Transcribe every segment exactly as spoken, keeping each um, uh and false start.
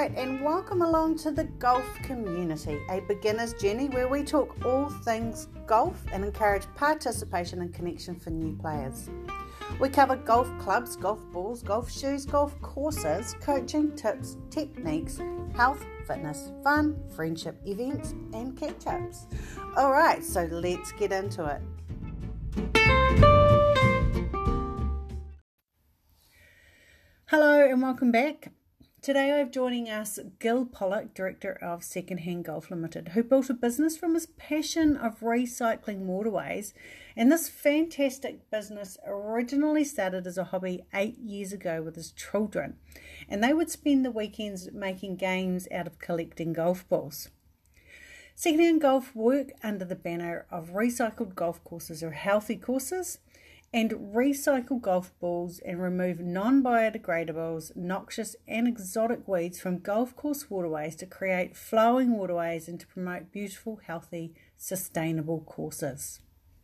right, and welcome along to the Golf Community, a beginner's journey where we talk all things golf and encourage participation and connection for new players. We cover golf clubs, golf balls, golf shoes, golf courses, coaching tips, techniques, health, fitness, fun, friendship, events, and catch-ups. All right, so let's get into it. Hello and welcome back. Today I have joining us Gil Pollock, Director of Second Hand Golf Limited, who built a business from his passion of recycling waterways. And this fantastic business originally started as a hobby eight years ago with his children. And they would spend the weekends making games out of collecting golf balls. Second Hand Golf work under the banner of recycled golf courses or healthy courses, and recycle golf balls and remove non-biodegradables, noxious and exotic weeds from golf course waterways to create flowing waterways and to promote beautiful, healthy, sustainable courses.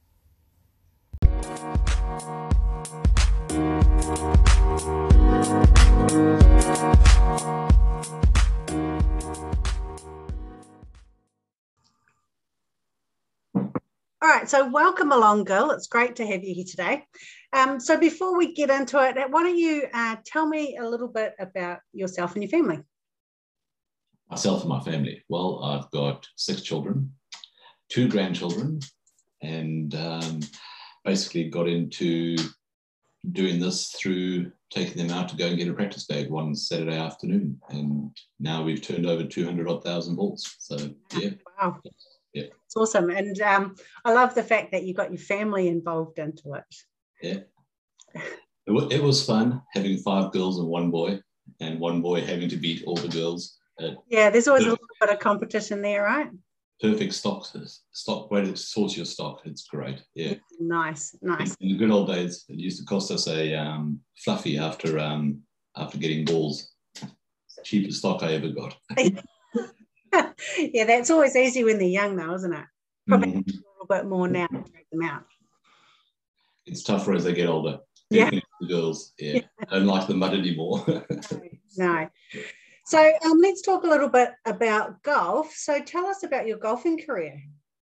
All right, so welcome along, Gil. It's great to have you here today. Um, so before we get into it, why don't you uh, tell me a little bit about yourself and your family? Myself and my family. Well, I've got six children, two grandchildren, and um, basically got into doing this through taking them out to go and get a practice bag one Saturday afternoon. And now we've turned over two hundred odd thousand balls. So, yeah. Wow. Yeah. It's awesome. And um, I love the fact that you got your family involved into it. Yeah. It, w- it was fun having five girls and one boy, and one boy having to beat all the girls. Uh, yeah, there's always perfect, a little bit of competition there, right? Perfect stock, stock way to source your stock. It's great. Yeah. Nice, nice. In, in the good old days, it used to cost us a um, fluffy after um, after getting balls. Cheapest stock I ever got. Yeah, that's always easy when they're young though, isn't it? Probably mm-hmm. a little bit more now to take them out. It's tougher as they get older. Yeah. The girls, yeah. yeah. I don't like the mud anymore. no, no. So um, let's talk a little bit about golf. So tell us about your golfing career.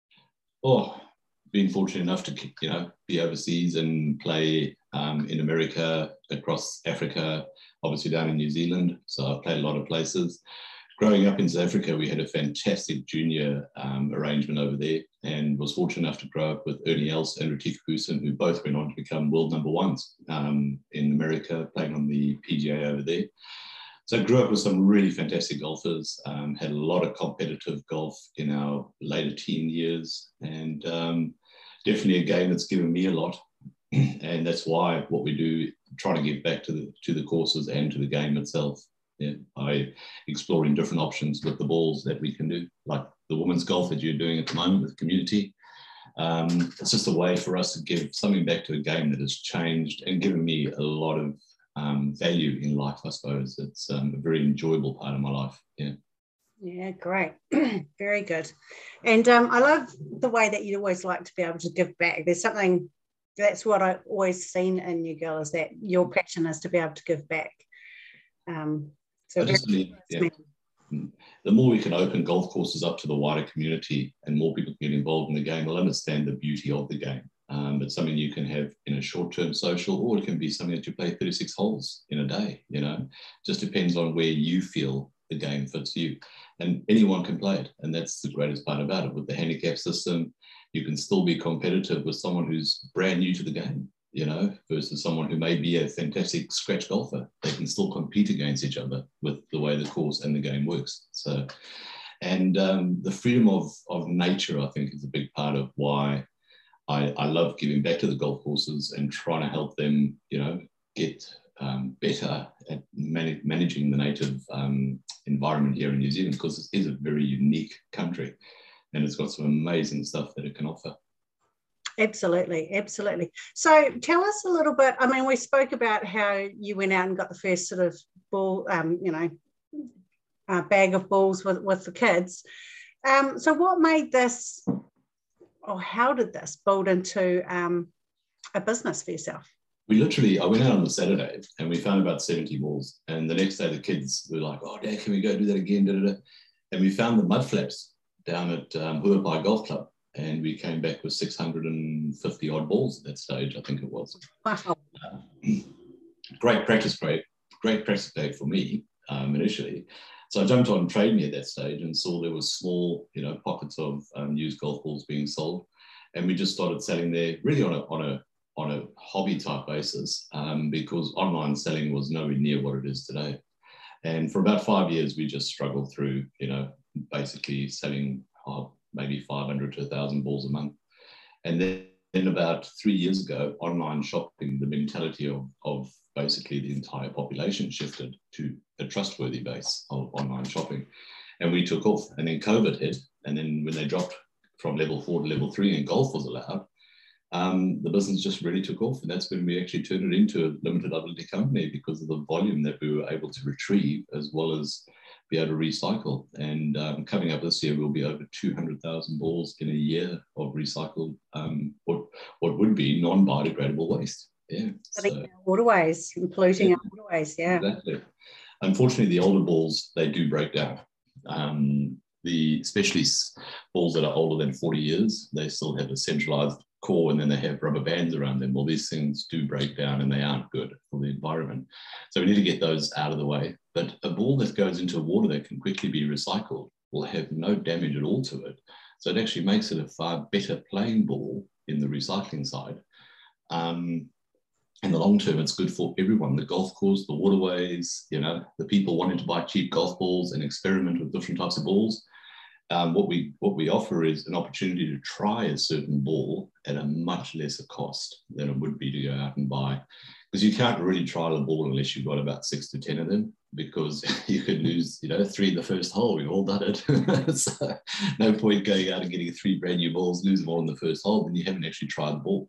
Oh, been fortunate enough to, you know, be overseas and play um, in America, across Africa, obviously down in New Zealand. So I've played a lot of places. Growing up in South Africa, we had a fantastic junior um, arrangement over there, and was fortunate enough to grow up with Ernie Els and Ritika Goosen, who both went on to become world number ones um, in America, playing on the P G A over there. So I grew up with some really fantastic golfers, um, had a lot of competitive golf in our later teen years, and um, definitely a game that's given me a lot. And that's why what we do, try to give back to the, to the courses and to the game itself. Yeah, by exploring different options with the balls that we can do, like the women's golf that you're doing at the moment with the community. Um, it's just a way for us to give something back to a game that has changed and given me a lot of um, value in life, I suppose. It's um, a very enjoyable part of my life. Yeah. Yeah, great. Very good. And um, I love the way that you always like to be able to give back. There's something, that's what I've always seen in you, girl, is that your passion is to be able to give back. Um, So just need, yeah. The more we can open golf courses up to the wider community and more people can get involved in the game, they'll understand the beauty of the game. Um, it's something you can have in a short-term social, or it can be something that you play thirty-six holes in a day, you know. Just depends on where you feel the game fits you. And anyone can play it. And that's the greatest part about it. With the handicap system, you can still be competitive with someone who's brand new to the game, you know, versus someone who may be a fantastic scratch golfer. They can still compete against each other with the way the course and the game works. So, and um, the freedom of, of nature, I think, is a big part of why I, I love giving back to the golf courses and trying to help them, you know, get um, better at man- managing the native um, environment here in New Zealand, because it is a very unique country and it's got some amazing stuff that it can offer. Absolutely, absolutely. So tell us a little bit, I mean, we spoke about how you went out and got the first sort of ball, um, you know, uh, bag of balls with, with the kids. Um, so what made this, or how did this build into um, a business for yourself? we literally, I went out on the Saturday and we found about seventy balls. And the next day, the kids were like, oh, Dad, can we go do that again? Da, da, da. And we found the mud flaps down at um, Huapai Golf Club. And we came back with six hundred fifty odd balls at that stage, I think it was. Wow. Uh, great practice break, great practice break for me um, initially. So I jumped on Trade Me at that stage and saw there was small, you know, pockets of um, used golf balls being sold. And we just started selling there really on a, on a, on a hobby type basis um, because online selling was nowhere near what it is today. And for about five years, we just struggled through, you know, basically selling oh, maybe five hundred to one thousand balls a month. And then, then about three years ago, online shopping, the mentality of, of basically the entire population shifted to a trustworthy base of online shopping. And we took off. And then COVID hit. And then when they dropped from level four to level three and golf was allowed, um, the business just really took off. And that's when we actually turned it into a limited liability company because of the volume that we were able to retrieve as well as be able to recycle. And um, coming up this year, we'll be over two hundred thousand balls in a year of recycled, um, what, what would be non-biodegradable waste. Yeah. So, waterways, and polluting yeah, our waterways, yeah. Exactly. Unfortunately, the older balls, they do break down. Um, the especially balls that are older than forty years, they still have a centralized core and then they have rubber bands around them. Well, these things do break down and they aren't good for the environment. So we need to get those out of the way. But a ball that goes into water that can quickly be recycled will have no damage at all to it. So it actually makes it a far better playing ball in the recycling side. Um, in the long term, it's good for everyone, the golf course, the waterways, you know, the people wanting to buy cheap golf balls and experiment with different types of balls. Um, what we what we offer is an opportunity to try a certain ball at a much lesser cost than it would be to go out and buy. Because you can't really trial a ball unless you've got about six to ten of them, because you could lose, you know, three in the first hole. We've all done it. So no point going out and getting three brand new balls, lose them all in the first hole, when you haven't actually tried the ball.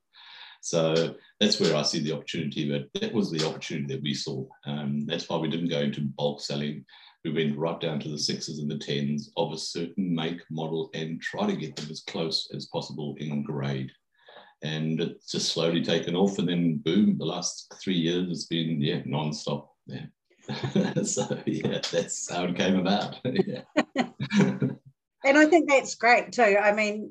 So that's where I see the opportunity, but that was the opportunity that we saw. Um, that's why we didn't go into bulk selling. We went right down to the sixes and the tens of a certain make, model, and try to get them as close as possible in grade. And it's just slowly taken off. And then boom, the last three years has been, yeah, non-stop. Yeah. So yeah, that's how it came about. Yeah. And I think that's great too. I mean,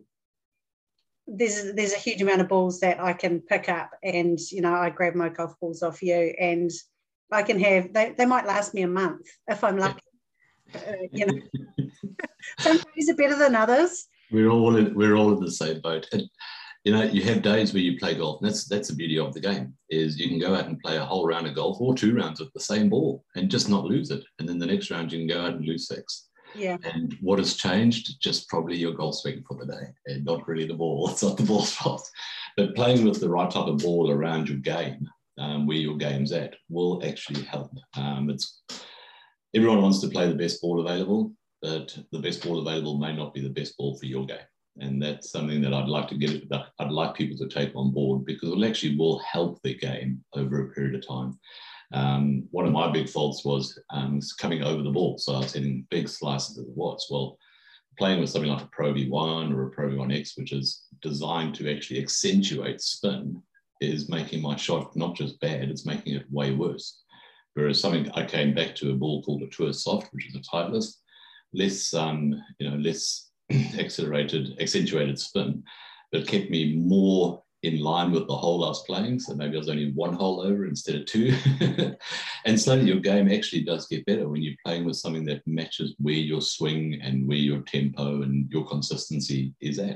there's there's a huge amount of balls that I can pick up, and you know, I grab my golf balls off you and I can have, they, they might last me a month if I'm lucky. Uh, you know, some days are better than others. We're all in, we're all in the same boat. And you know, you have days where you play golf, and that's that's the beauty of the game, is you can go out and play a whole round of golf or two rounds with the same ball and just not lose it. And then the next round you can go out and lose six. Yeah. And what has changed? Just probably your golf swing for the day, and not really the ball. It's not the ball's fault. But playing with the right type of ball around your game, um, where your game's at, will actually help. Um, it's everyone wants to play the best ball available, but the best ball available may not be the best ball for your game. And that's something that I'd like to get, I'd like people to take on board, because it actually will help their game over a period of time. Um, one of my big faults was um, coming over the ball. So I was hitting big slices of the watts. Well, playing with something like a Pro V one or a Pro V one X, which is designed to actually accentuate spin, is making my shot not just bad, it's making it way worse. Whereas something, I came back to a ball called a Tour Soft, which is a Titleist, less, um, you know, less accelerated, accentuated spin, but kept me more in line with the hole I was playing. So maybe I was only one hole over instead of two. And slowly your game actually does get better when you're playing with something that matches where your swing and where your tempo and your consistency is at.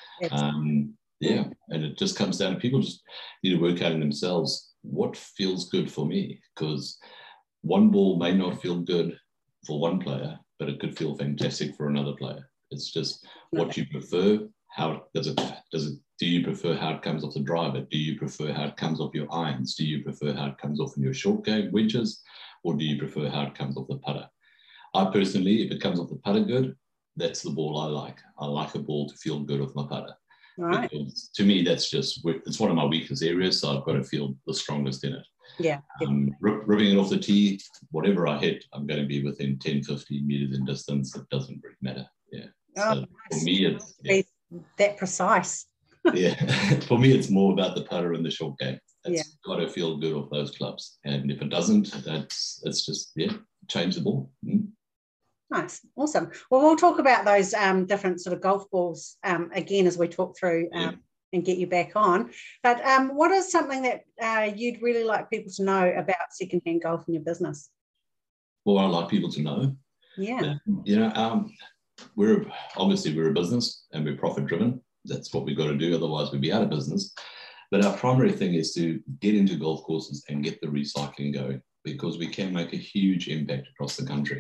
Um, yeah, and it just comes down to people just need to work out in themselves what feels good for me, because one ball may not feel good for one player, but it could feel fantastic for another player. It's just what you prefer. How does it, does it, do you prefer how it comes off the driver? Do you prefer how it comes off your irons? Do you prefer how it comes off in your short game wedges? Or do you prefer how it comes off the putter? I personally, if it comes off the putter good, that's the ball I like. I like a ball to feel good off my putter. Right. Because to me, that's just, it's one of my weakest areas, so I've got to feel the strongest in it. Yeah. Um, rip, ripping it off the tee, whatever I hit, I'm going to be within ten, fifteen meters in distance. It doesn't really matter. Yeah. Oh, So for me, it's, yeah. That precise. Yeah, for me, it's more about the putter and the short game. It's Yeah. got to feel good off those clubs. And if it doesn't, that's it's just, yeah, change the ball. Mm. Nice. Awesome. Well, we'll talk about those um, different sort of golf balls um, again as we talk through um, Yeah. and get you back on. But um, what is something that uh, you'd really like people to know about secondhand golf in your business? Well, I'd like people to know. Yeah. That, you know, um, we're obviously we're a business and we're profit driven. That's what we've got to do. Otherwise, we'd be out of business. But our primary thing is to get into golf courses and get the recycling going, because we can make a huge impact across the country.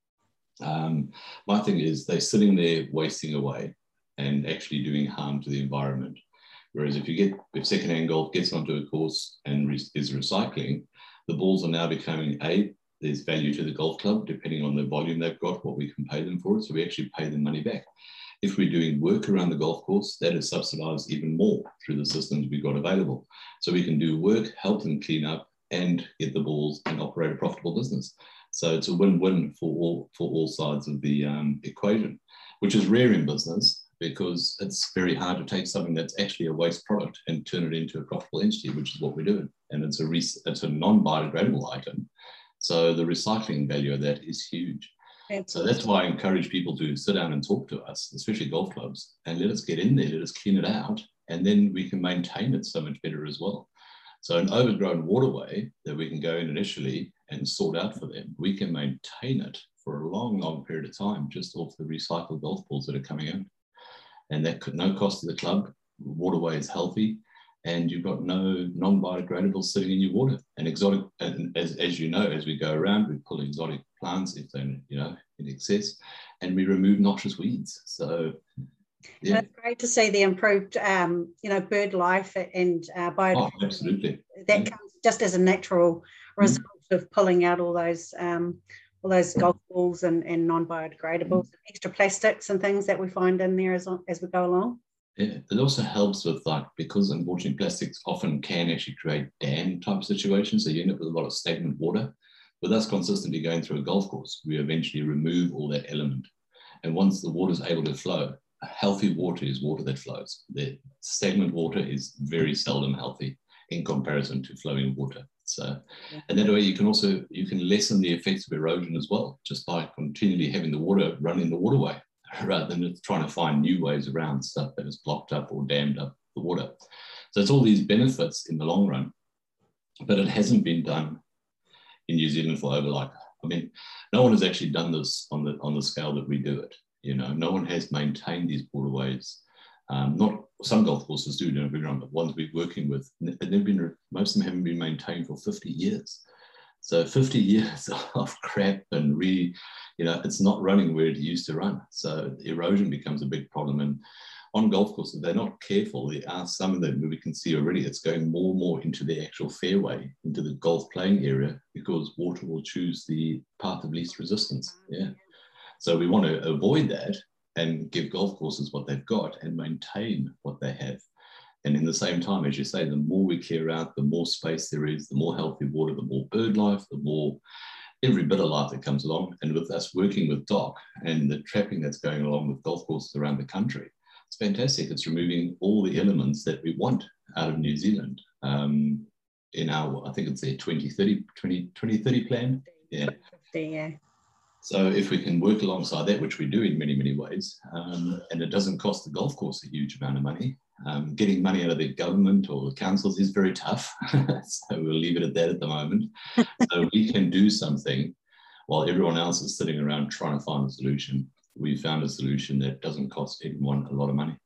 Um, my thing is they're sitting there wasting away and actually doing harm to the environment. Whereas if you get, if secondhand golf gets onto a course and re- is recycling, the balls are now becoming A, there's value to the golf club, depending on the volume they've got, what we can pay them for it. So we actually pay them money back. If we're doing work around the golf course, that is subsidized even more through the systems we've got available. So we can do work, help them clean up and get the balls and operate a profitable business. So it's a win-win for all, for all sides of the um, equation, which is rare in business because it's very hard to take something that's actually a waste product and turn it into a profitable entity, which is what we're doing. And it's a, re- it's a non-biodegradable item. So the recycling value of that is huge. Absolutely. So that's why I encourage people to sit down and talk to us, especially golf clubs, and let us get in there, let us clean it out, and then we can maintain it so much better as well. So an overgrown waterway that we can go in initially and sort out for them, we can maintain it for a long, long period of time just off the recycled golf balls that are coming in. And that could no cost to the club, the waterway is healthy, and you've got no non-biodegradables sitting in your water. And exotic, and as, as you know, as we go around, we pull exotic plants if they're, you know, in excess, and we remove noxious weeds. So, yeah. And it's great to see the improved, um, you know, bird life and uh, biodiversity. Oh, absolutely. That yeah. comes just as a natural result mm. of pulling out all those um, all those golf balls and, and non-biodegradables, mm. and extra plastics and things that we find in there as, as we go along. Yeah, it also helps with, like, because unfortunately plastics often can actually create dam type situations, so you end up with a lot of stagnant water. With us consistently going through a golf course, we eventually remove all that element. And once the water is able to flow, healthy water is water that flows. The stagnant water is very seldom healthy in comparison to flowing water. So, and that way you can also, you can lessen the effects of erosion as well, just by continually having the water run in the waterway, rather than trying to find new ways around stuff that is blocked up or dammed up the water. So it's all these benefits in the long run, but it hasn't been done in New Zealand for over, like, I mean, no one has actually done this on the on the scale that we do it. You know, no one has maintained these waterways. Um, not some golf courses do, don't get me wrong, but ones we're working with, they've been, most of them haven't been maintained for fifty years. So fifty years of crap and really, you know, it's not running where it used to run. So erosion becomes a big problem. And on golf courses, if they're not careful, there are some of them we can see already, it's going more and more into the actual fairway, into the golf playing area, because water will choose the path of least resistance. Yeah. So we want to avoid that and give golf courses what they've got and maintain what they have. And in the same time, as you say, the more we clear out, the more space there is, the more healthy water, the more bird life, the more every bit of life that comes along. And with us working with D O C and the trapping that's going along with golf courses around the country, it's fantastic. It's removing all the elements that we want out of New Zealand um, in our, I think it's their twenty thirty, twenty, twenty thirty plan. Yeah. Yeah. So if we can work alongside that, which we do in many, many ways, um, and it doesn't cost the golf course a huge amount of money, um, getting money out of the government or the councils is very tough. So we'll leave it at that at the moment. So we can do something while everyone else is sitting around trying to find a solution. We found a solution that doesn't cost anyone a lot of money.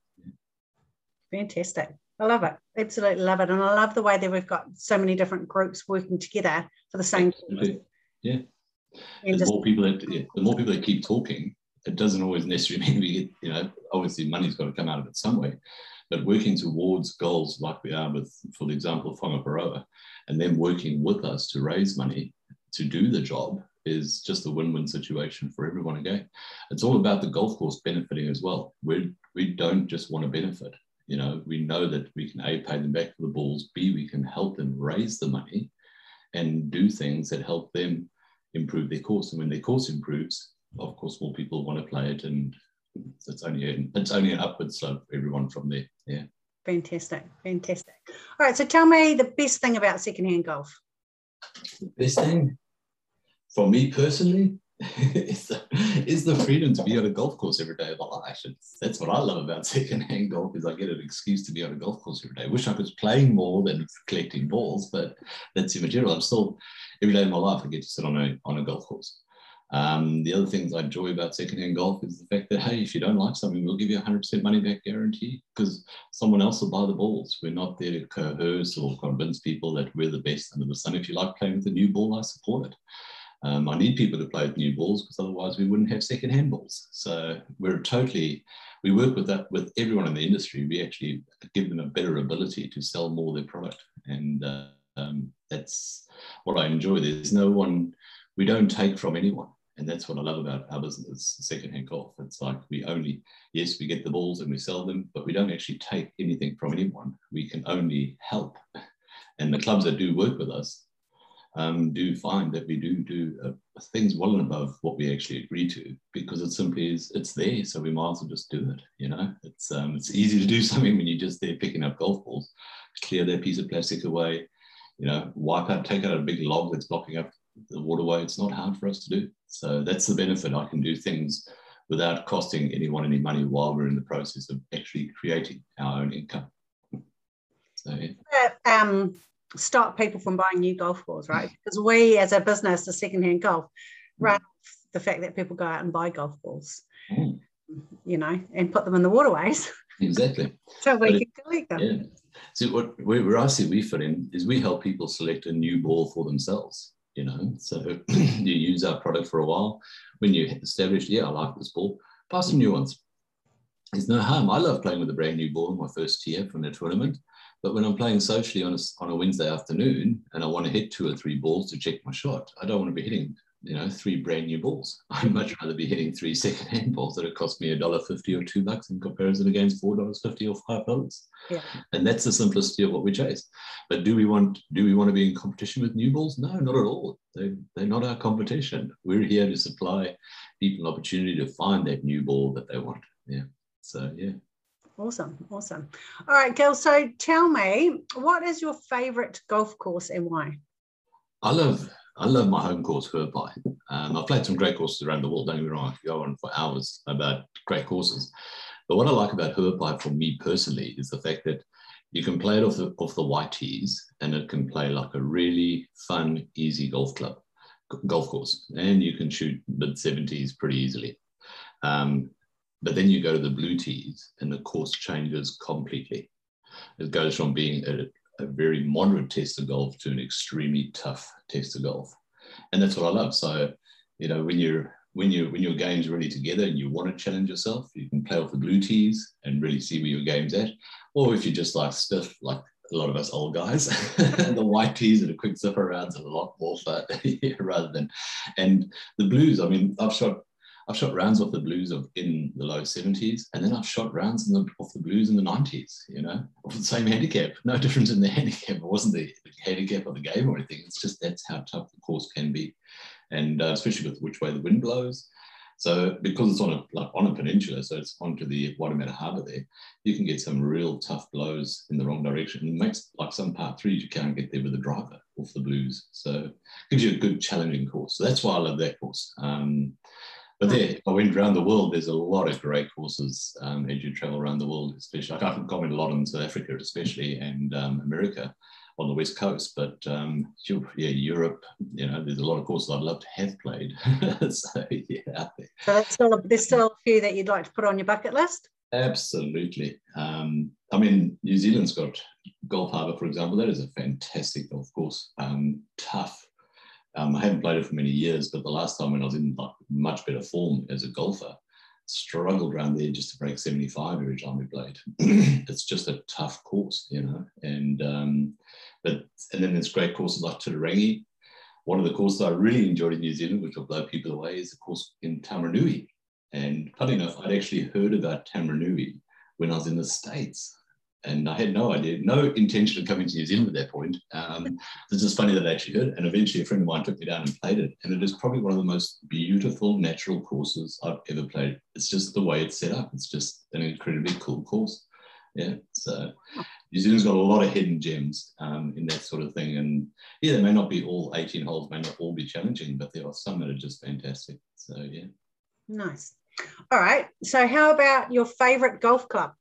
Fantastic. I love it. Absolutely love it. And I love the way that we've got so many different groups working together for the same thing. Yeah. The just, more people that, yeah, the more people that keep talking, it doesn't always necessarily mean we get, you know, obviously money's got to come out of it some way, but working towards goals like we are with, for example, Whangaparoa, and then working with us to raise money to do the job is just a win-win situation for everyone again. It's all about the golf course benefiting as well. We we don't just want to benefit. You know, we know that we can A, pay them back for the balls, B, we can help them raise the money and do things that help them improve their course. And when their course improves, of course, more people want to play it, and it's only an, it's only an upward slope for everyone from there. Yeah. Fantastic, fantastic. All right, so tell me the best thing about secondhand golf. The best thing for me personally is, the, is the freedom to be on a golf course every day of my life. It's, that's what I love about secondhand golf, is I get an excuse to be on a golf course every day. I wish I was playing more than collecting balls, but that's immaterial. I'm still, every day of my life, I get to sit on a, on a golf course. Um, the other things I enjoy about secondhand golf is the fact that, hey, if you don't like something, we'll give you a one hundred percent money back guarantee, because someone else will buy the balls. We're not there to coerce or convince people that we're the best under the sun. If you like playing with a new ball, I support it. Um, I need people to play with new balls, because otherwise we wouldn't have secondhand balls. So we're totally, we work with that with everyone in the industry. We actually give them a better ability to sell more of their product. And uh, um, that's what I enjoy. There's no one, we don't take from anyone. And that's what I love about our business, secondhand golf. It's like we only, yes, we get the balls and we sell them, but we don't actually take anything from anyone. We can only help. And the clubs that do work with us um, do find that we do do uh, things well and above what we actually agree to, because it simply is, it's there. So we might as well just do it. You know, it's, um, it's easy to do something when you're just there picking up golf balls, clear that piece of plastic away, you know, wipe out, take out a big log that's blocking up the waterway. It's not hard for us to do. So that's the benefit. I can do things without costing anyone any money while we're in the process of actually creating our own income. So yeah. Um, stop people from buying new golf balls, right? Because we, as a business, the secondhand golf, run off the fact that people go out and buy golf balls, mm. you know, and put them in the waterways. Exactly. So we but can it, collect them. Yeah. So what where I see we fit in is we help people select a new ball for themselves. You know, so you use our product for a while. When you establish, yeah, I like this ball, buy some new ones. There's no harm. I love playing with a brand new ball in my first tee from a tournament. But when I'm playing socially on a, on a Wednesday afternoon and I want to hit two or three balls to check my shot, I don't want to be hitting, you know, three brand new balls. I'd much rather be hitting three secondhand balls that have cost me a dollar fifty or two bucks in comparison against four dollars fifty or five dollars. Yeah. And that's the simplicity of what we chase. But do we want do we want to be in competition with new balls? No, not at all. They, they're not our competition. We're here to supply people an opportunity to find that new ball that they want. Yeah. So yeah. Awesome, awesome. All right, Gil, so tell me, what is your favorite golf course and why? I love I love my home course, Huapai. Um, I've played some great courses around the world, don't get me wrong, I could go on for hours about great courses. But what I like about Huapai for me personally is the fact that you can play it off the, off the white tees, and it can play like a really fun, easy golf club, golf course. And you can shoot mid seventies pretty easily. Um, But then you go to the blue tees and the course changes completely. It goes from being a, a very moderate test of golf to an extremely tough test of golf. And that's what I love. So, you know, when you're when you when your game's really together and you want to challenge yourself, you can play off the blue tees and really see where your game's at. Or if you're just like stiff, like a lot of us old guys, the white tees and a quick zipper rounds are a lot more fun rather than, and the blues, I mean, I've shot I've shot rounds off the blues of in the low seventies, and then I've shot rounds in the, off the blues in the nineties, you know, off the same handicap. No difference in the handicap. It wasn't the, the handicap of the game or anything. It's just that's how tough the course can be. And uh, especially with which way the wind blows. So because it's on a like on a peninsula, so it's onto the Waitemata Harbour there, you can get some real tough blows in the wrong direction. It makes like some par threes you can't get there with a driver off the blues. So it gives you a good challenging course. So that's why I love that course. Um, But there, I went around the world. There's a lot of great courses um, as you travel around the world, especially. Like I can comment a lot on South Africa, especially, and um, America on the West Coast. But um, yeah, Europe, you know, there's a lot of courses I'd love to have played. So yeah, out there. So that's still a, there's still a few that you'd like to put on your bucket list? Absolutely. Um, I mean, New Zealand's got Gulf Harbour, for example. That is a fantastic golf course. Um, tough. Um, I haven't played it for many years, but the last time when I was in like, much better form as a golfer, struggled around there just to break seventy-five every time we played. It's just a tough course, you know. And um, but and then there's great courses like Titirangi. One of the courses I really enjoyed in New Zealand, which will blow people away, is the course in Taumarunui. And funny enough, I'd actually heard about Taumarunui when I was in the States. And I had no idea, no intention of coming to New Zealand at that point. Um, it's just funny that I actually heard it. And eventually a friend of mine took me down and played it. And it is probably one of the most beautiful natural courses I've ever played. It's just the way it's set up. It's just an incredibly cool course. Yeah, so New Zealand's got a lot of hidden gems um, in that sort of thing. And yeah, they may not be all eighteen holes, may not all be challenging, but there are some that are just fantastic. So yeah. Nice. All right. So how about your favorite golf club?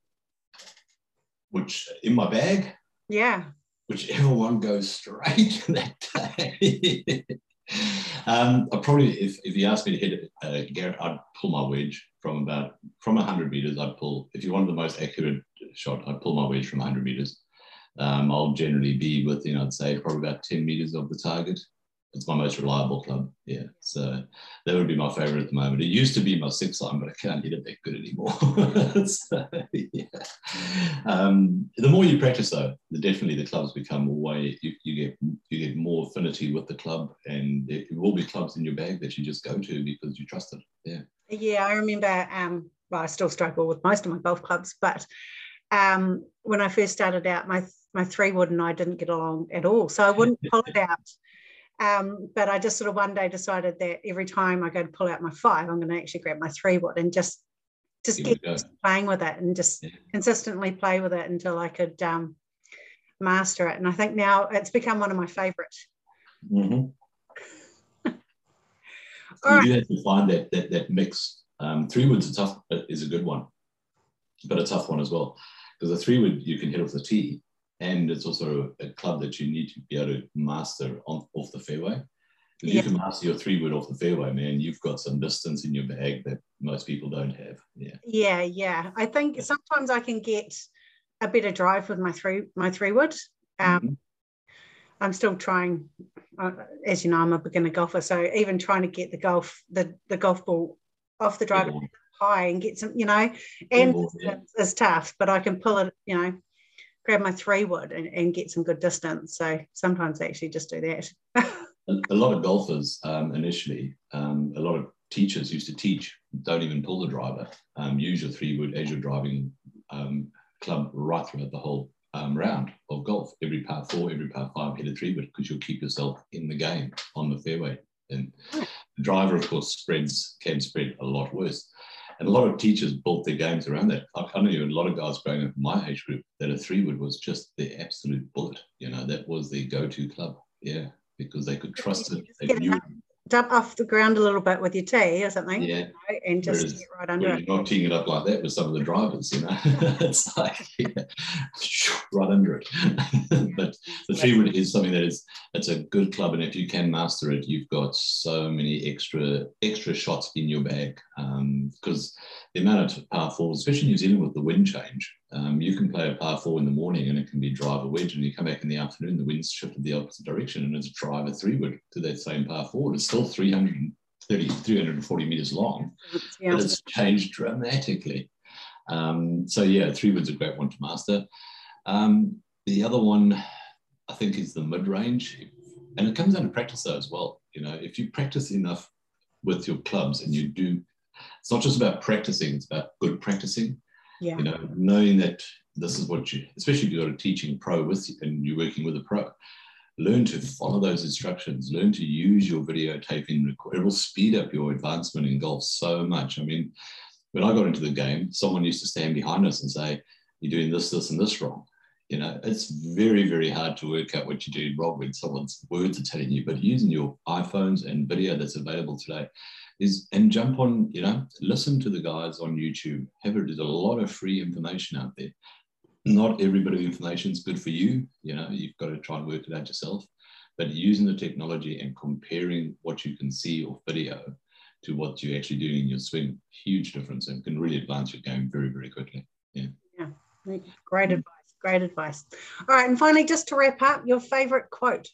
Which in my bag? Yeah. Whichever one goes straight that day. um, I probably, if, if you asked me to hit it, uh, Garrett, I'd pull my wedge from about, from one hundred meters, I'd pull, if you wanted the most accurate shot, I'd pull my wedge from one hundred meters. Um, I'll generally be within, I'd say, probably about ten meters of the target. It's my most reliable club, yeah. So that would be my favorite at the moment. It used to be my six line, but I can't hit it that good anymore. so, yeah. um, the more you practice, though, the, definitely the clubs become more way. You, you get you get more affinity with the club, and there will be clubs in your bag that you just go to because you trust it. Yeah. Yeah, I remember. Um, well, I still struggle with most of my golf clubs, but um, when I first started out, my my three wood and I didn't get along at all, so I wouldn't pull it out. Um, but I just sort of one day decided that every time I go to pull out my five, I'm going to actually grab my three wood and just just get playing with it and just yeah. consistently play with it until I could um, master it. And I think now it's become one of my favorites. Mm-hmm. you right. do have to find that that that mix. Um, three wood's a tough is a good one, but a tough one as well, because a three wood you can hit off the tee. And it's also a club that you need to be able to master on, off the fairway. If yeah. you can master your three wood off the fairway, man, you've got some distance in your bag that most people don't have. Yeah. Yeah, yeah. I think yeah. sometimes I can get a better drive with my three my three wood. Um, mm-hmm. I'm still trying, uh, as you know, I'm a beginner golfer, so even trying to get the golf the the golf ball off the driver yeah. high and get some, you know, and ball, yeah. it's, it's tough, but I can pull it, you know. Grab my three wood and, and get some good distance. So sometimes I actually just do that. a, a lot of golfers um, initially, um, a lot of teachers used to teach, don't even pull the driver. Um, use your three wood as you're driving um, club right throughout the whole um, round of golf. Every par four, every par five, hit a three wood because you'll keep yourself in the game on the fairway. And the driver, of course, spreads can spread a lot worse. And a lot of teachers built their games around that. I know a lot of guys growing up in my age group that a three wood was just the absolute bullet. You know, that was the go-to club. Yeah, because they could trust it. They knew it. Dump off the ground a little bit with your tee or something. Yeah. You know, and just Whereas, get right under it. You're not teeing it up like that with some of the drivers, you know. It's like yeah, right under it. But the three wood is something that is it's a good club, and if you can master it, you've got so many extra extra shots in your bag. Because um, the amount of par fours, especially in New Zealand with the wind change, um, you can play a par four in the morning and it can be driver wedge, and you come back in the afternoon, the wind's shifted the opposite direction, and it's driver three wood to that same par four. It's still three hundred thirty, three hundred forty meters long, yeah. but it's changed dramatically. Um, so yeah, three wood's a great one to master. Um, the other one, I think, is the mid-range, and it comes down to practice though as well. You know, if you practice enough with your clubs, and you do, it's not just about practicing; it's about good practicing. Yeah. You know, knowing that this is what you, especially if you've got a teaching pro with you and you're working with a pro. Learn to follow those instructions. Learn to use your videotaping. It will speed up your advancement in golf so much. I mean, when I got into the game, someone used to stand behind us and say, "You're doing this, this, and this wrong." You know, it's very, very hard to work out what you're doing wrong when someone's words are telling you. But using your iPhones and video that's available today is, and jump on, you know, listen to the guys on YouTube. Have there's a lot of free information out there. Not every bit of information is good for you. You know, you've got to try and work it out yourself. But using the technology and comparing what you can see off video to what you're actually doing in your swing, huge difference, and can really advance your game very, very quickly. Yeah. Yeah. Great advice. Great advice. All right. And finally, just to wrap up, your favorite quote.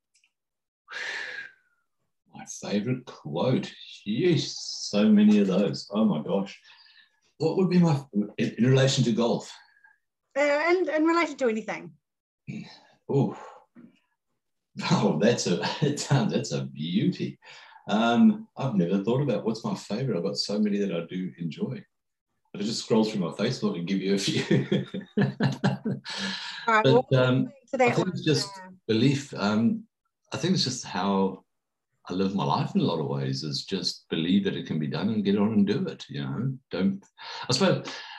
My favorite quote. Yes, so many of those. Oh my gosh. What would be my, in, in relation to golf? Uh, and, and related to anything. Oh, oh, that's a that's a beauty. Um, I've never thought about what's my favorite. I've got so many that I do enjoy. I just scroll through my Facebook and give you a few. All right, but well, um, I think one. it's just uh, belief. Um, I think it's just how I live my life in a lot of ways. Is just believe that it can be done and get on and do it. You know, don't. I suppose.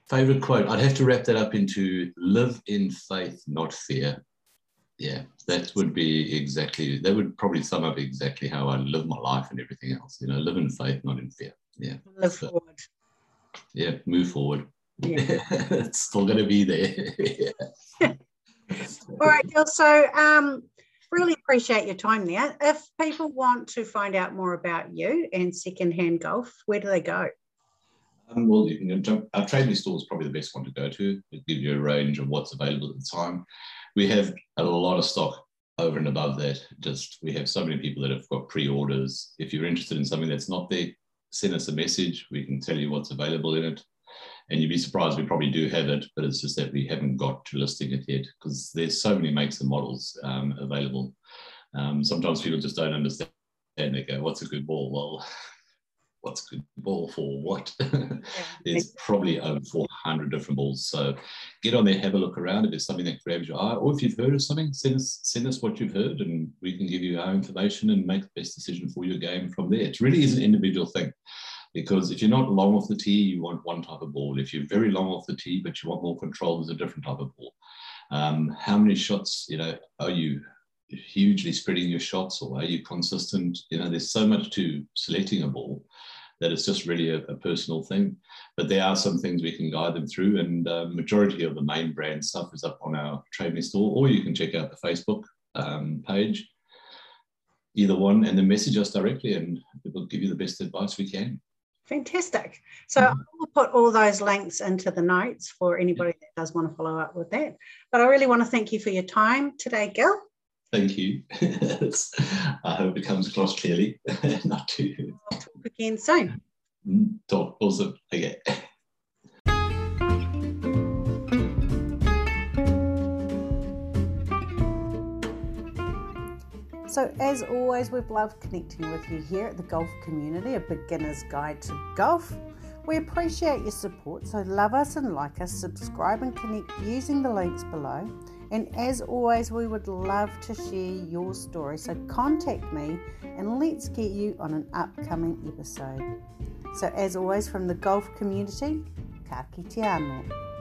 Favorite quote? I'd have to wrap that up into live in faith, not fear. Yeah, that would be exactly, that would probably sum up exactly how I live my life and everything else. You know, live in faith, not in fear. Yeah. Live so, forward. Yeah, move forward. Yeah. It's still going to be there. Yeah. All right, Gil. So um, really appreciate your time there. If people want to find out more about you and Secondhand Golf, where do they go? Um, well, you can jump. Our Trade Me store is probably the best one to go to. It gives you a range of what's available at the time. We have a lot of stock over and above that. Just we have so many people that have got pre-orders. If you're interested in something that's not there, send us a message. We can tell you what's available in it. And you'd be surprised, we probably do have it, but it's just that we haven't got to listing it yet because there's so many makes and models um, available. Um, sometimes people just don't understand. They go, what's a good ball? Well, what's a good ball for what? Yeah. There's probably over four hundred different balls. So get on there, have a look around. If there's something that grabs your eye, or if you've heard of something, send us, send us what you've heard and we can give you our information and make the best decision for your game from there. It really is an individual thing. Because if you're not long off the tee, you want one type of ball. If you're very long off the tee, but you want more control, there's a different type of ball. Um, how many shots, you know, are you hugely spreading your shots or are you consistent? You know, there's so much to selecting a ball that it's just really a, a personal thing. But there are some things we can guide them through, and uh, majority of the main brand stuff is up on our Trade Me store, or you can check out the Facebook um, page, either one, and then message us directly and we'll give you the best advice we can. Fantastic. So mm-hmm. I'll put all those links into the notes for anybody that does want to follow up with that. But I really want to thank you for your time today, Gil. Thank you. I hope it comes across clearly. Not too. I'll talk again soon. Talk. Awesome. Okay. So as always, we've loved connecting with you here at the Golf Community, a beginner's guide to golf. We appreciate your support, so love us and like us, subscribe and connect using the links below. And as always, we would love to share your story, so contact me and let's get you on an upcoming episode. So as always, from the Golf Community, ka kite anō.